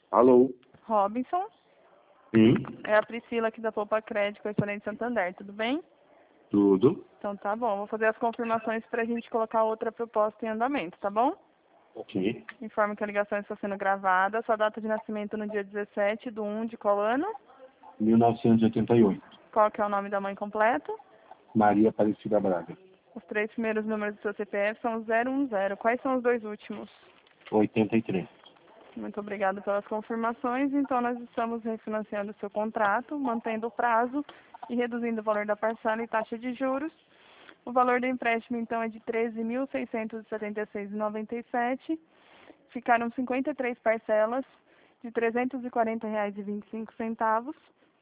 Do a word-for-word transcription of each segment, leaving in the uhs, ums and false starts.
Alô? Robinson, Sim, é a Priscila aqui da Poupa Crédito, correspondente Santander, tudo bem? tudo. Então tá bom, vou fazer as confirmações para a gente colocar outra proposta em andamento, tá bom? Ok. Informo que a ligação está sendo gravada, sua data de nascimento no dia dezessete de um de qual ano? mil novecentos e oitenta e oito. Qual que é o nome da mãe completo? Maria Aparecida Braga. Os três primeiros números do seu C P F são zero um zero. Quais são os dois últimos? oitenta e três. Muito obrigada pelas confirmações. Então, nós estamos refinanciando o seu contrato, mantendo o prazo e reduzindo o valor da parcela e taxa de juros. O valor do empréstimo, então, é de treze mil seiscentos e setenta e seis reais e noventa e sete centavos. Ficaram cinquenta e três parcelas de trezentos e quarenta reais e vinte e cinco centavos.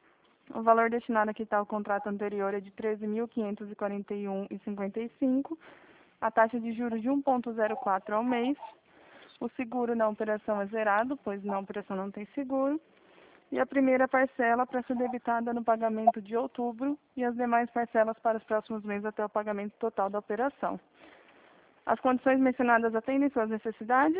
O valor destinado a quitar o contrato anterior é de treze mil quinhentos e quarenta e um reais e cinquenta e cinco centavos. A taxa de juros de um vírgula zero quatro ao mês. O seguro na operação é zerado, pois na operação não tem seguro. E a primeira parcela para ser debitada no pagamento de outubro e as demais parcelas para os próximos meses até o pagamento total da operação. As condições mencionadas atendem suas necessidades?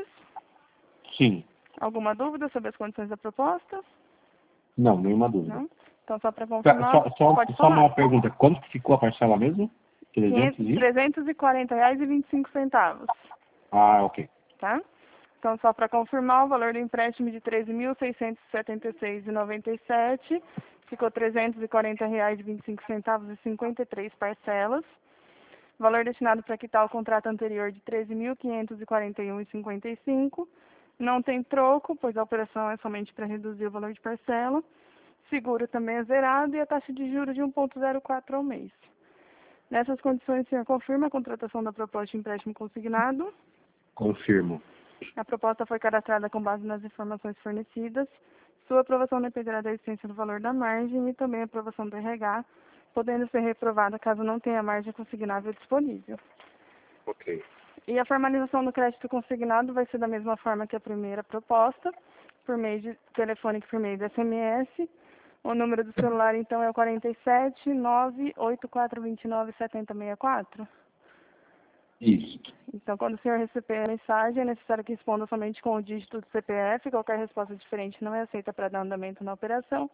Sim. Alguma dúvida sobre as condições da proposta? Não, nenhuma dúvida. Não? Então, só para Tá, confirmar, Só, só, pode só falar. uma pergunta. Quanto que ficou a parcela mesmo? trezentos quinhentos, e... trezentos e quarenta reais e vinte e cinco centavos. Ah, ok. Tá? Então, só para confirmar, o valor do empréstimo de treze mil seiscentos e setenta e seis reais e noventa e sete centavos ficou trezentos e quarenta reais e vinte e cinco centavos e cinquenta e três parcelas. Valor destinado para quitar o contrato anterior de treze mil quinhentos e quarenta e um reais e cinquenta e cinco centavos. Não tem troco, pois a operação é somente para reduzir o valor de parcela. Seguro também é zerado e a taxa de juros de um vírgula zero quatro ao mês. Nessas condições, o senhor confirma a contratação da proposta de empréstimo consignado. Confirmo. A proposta foi cadastrada com base nas informações fornecidas. Sua aprovação dependerá da existência do valor da margem e também a aprovação do R H, podendo ser reprovada caso não tenha margem consignável disponível. Ok. E a formalização do crédito consignado vai ser da mesma forma que a primeira proposta, por meio de telefone e por meio de S M S. O número do celular, então, é o quarenta e sete, nove oito quatro dois nove, sete zero seis quatro. Isso. Então, quando o senhor receber a mensagem, é necessário que responda somente com o dígito do C P F. Qualquer resposta diferente não é aceita para dar andamento na operação.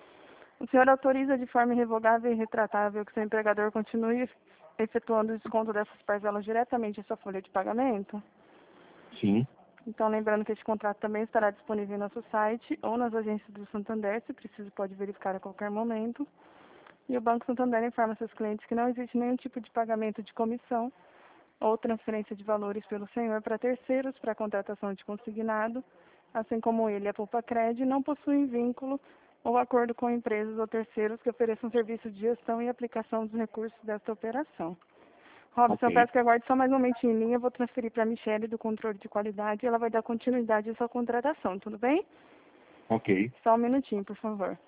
O senhor autoriza de forma irrevogável e retratável que seu empregador continue efetuando o desconto dessas parcelas diretamente em sua folha de pagamento? Sim. Então, lembrando que este contrato também estará disponível em nosso site ou nas agências do Santander, se preciso pode verificar a qualquer momento. E o Banco Santander informa seus clientes que não existe nenhum tipo de pagamento de comissão ou transferência de valores pelo senhor para terceiros para a contratação de consignado, assim como ele, a Poupa Cred, não possuem vínculo ou acordo com empresas ou terceiros que ofereçam serviço de gestão e aplicação dos recursos desta operação. Robson, eu Ok. peço que aguarde só mais um momentinho em linha, eu vou transferir para a Michele do controle de qualidade e ela vai dar continuidade à sua contratação, tudo bem? Ok. Só um minutinho, por favor.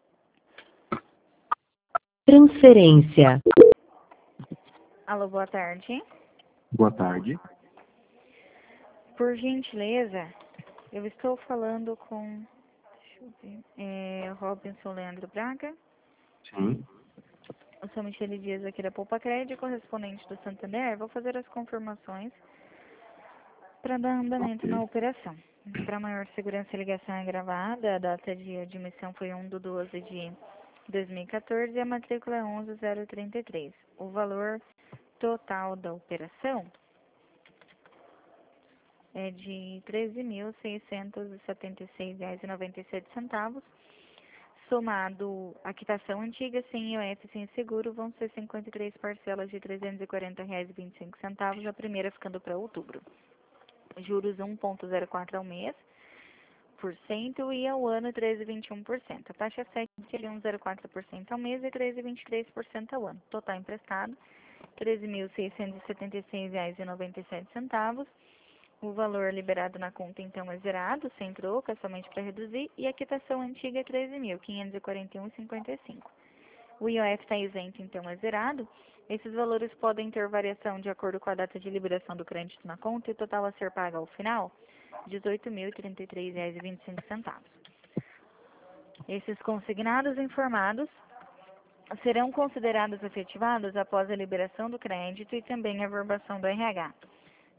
Transferência. Alô, boa tarde. Boa tarde. Por gentileza, eu estou falando com, deixa eu ver, é, Robinson Leandro Braga. Sim. Eu sou Michele Dias aqui da Poupa Crédito, correspondente do Santander. Vou fazer as confirmações para dar andamento Ok. na operação. Para maior segurança, a ligação é gravada. A data de admissão foi um de doze de dois mil e quatorze e a matrícula é onze zero trinta e três. O valor total da operação é de treze mil seiscentos e setenta e seis reais e noventa e sete centavos. Somado a quitação antiga, sem I O F, sem seguro, vão ser cinquenta e três parcelas de trezentos e quarenta reais e vinte e cinco centavos, a primeira ficando para outubro. Juros um vírgula zero quatro ao mês, por cento, e ao ano treze vírgula vinte e um por cento. A taxa sete seria um vírgula zero quatro por cento ao mês e treze vírgula vinte e três por cento ao ano. Total emprestado, treze mil seiscentos e setenta e seis reais e noventa e sete centavos. O valor liberado na conta, então, é zerado, sem troca, somente para reduzir, e a quitação antiga é treze mil quinhentos e quarenta e um reais e cinquenta e cinco centavos. O I O F está isento, então, é zerado. Esses valores podem ter variação de acordo com a data de liberação do crédito na conta e o total a ser pago ao final, dezoito mil e trinta e três reais e vinte e cinco centavos. Esses consignados informados serão considerados efetivados após a liberação do crédito e também a averbação do R H.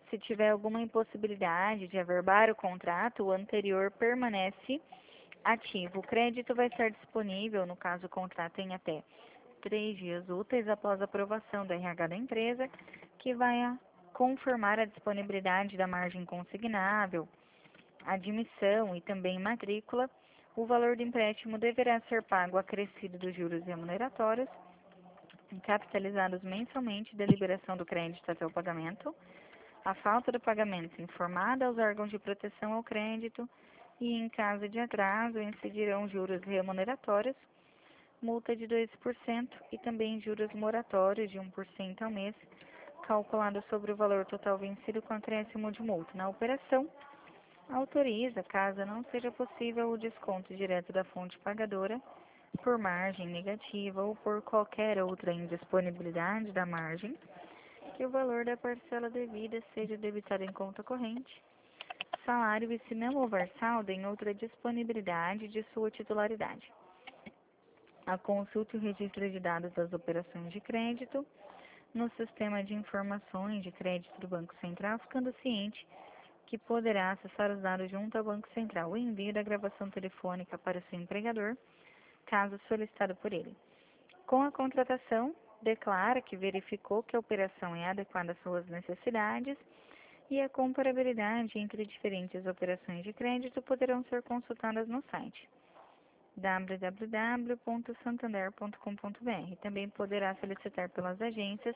se tiver alguma impossibilidade de averbar o contrato, o anterior permanece ativo. O crédito vai estar disponível, no caso o contrato, em até três dias úteis após a aprovação do R H da empresa, que vai a confirmar a disponibilidade da margem consignável, admissão e também matrícula. O valor do empréstimo deverá ser pago acrescido dos juros remuneratórios, capitalizados mensalmente da liberação do crédito até o pagamento. A falta do pagamento informada aos órgãos de proteção ao crédito e, em caso de atraso, incidirão juros remuneratórios, multa de dois por cento e também juros moratórios de um por cento ao mês, calculado sobre o valor total vencido com acréscimo de multa. Na operação, autoriza, caso não seja possível o desconto direto da fonte pagadora, por margem negativa ou por qualquer outra indisponibilidade da margem, que o valor da parcela devida seja debitado em conta corrente, salário e, se não houver saldo, em outra disponibilidade de sua titularidade. A consulta e o registro de dados das operações de crédito no sistema de informações de crédito do Banco Central, ficando ciente que poderá acessar os dados junto ao Banco Central. O envio da gravação telefônica para o seu empregador, caso solicitado por ele. Com a contratação, declara que verificou que a operação é adequada às suas necessidades e a comparabilidade entre diferentes operações de crédito poderão ser consultadas no site w w w ponto santander ponto com ponto b r. Também poderá solicitar pelas agências,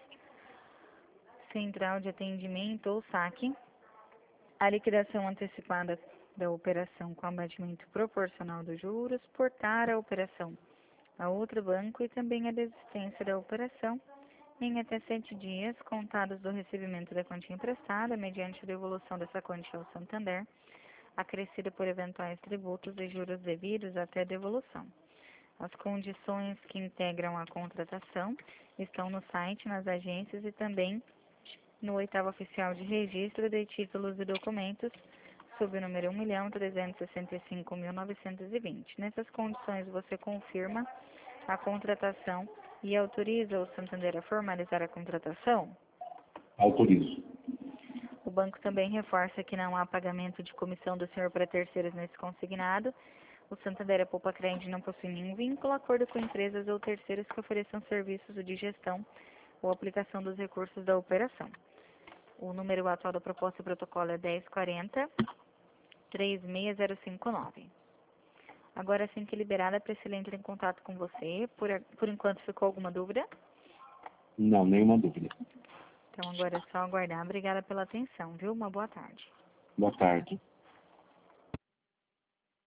central de atendimento ou saque, a liquidação antecipada da operação com abatimento proporcional dos juros, portar a operação a outro banco e também a desistência da operação em até sete dias, contados do recebimento da quantia emprestada, mediante a devolução dessa quantia ao Santander, acrescida por eventuais tributos e juros devidos até a devolução. As condições que integram a contratação estão no site, nas agências e também no oitavo oficial de registro de títulos e documentos, sob o número um milhão trezentos e sessenta e cinco mil novecentos e vinte. Nessas condições, você confirma a contratação e autoriza o Santander a formalizar a contratação? Autorizo. O banco também reforça que não há pagamento de comissão do senhor para terceiros nesse consignado. O Santander a Poupa Crédito não possui nenhum vínculo, acordo com empresas ou terceiros que ofereçam serviços de gestão ou aplicação dos recursos da operação. O número atual da proposta e protocolo é dez quarenta, três seis zero cinco nove. Agora, assim que liberada, a Priscila entra em contato com você. Por, por enquanto, ficou alguma dúvida? Não, nenhuma dúvida. Então, agora é só aguardar. Obrigada pela atenção, viu? Uma boa tarde. Boa tarde.